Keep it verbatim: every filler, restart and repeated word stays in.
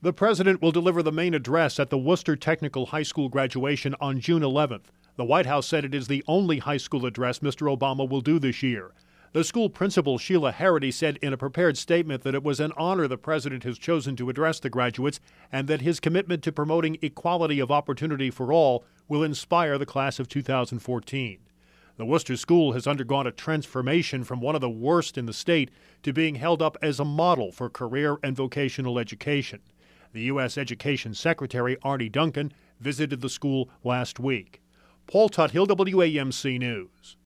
The president will deliver the main address at the Worcester Technical High School graduation on June eleventh. The White House said it is the only high school address Mister Obama will do this year. The school principal, Sheila Harity, said in a prepared statement that it was an honor the president has chosen to address the graduates and that his commitment to promoting equality of opportunity for all will inspire the class of two thousand fourteen. The Worcester School has undergone a transformation from one of the worst in the state to being held up as a model for career and vocational education. The U S Education Secretary, Arne Duncan, visited the school last week. Paul Tuthill, W A M C News.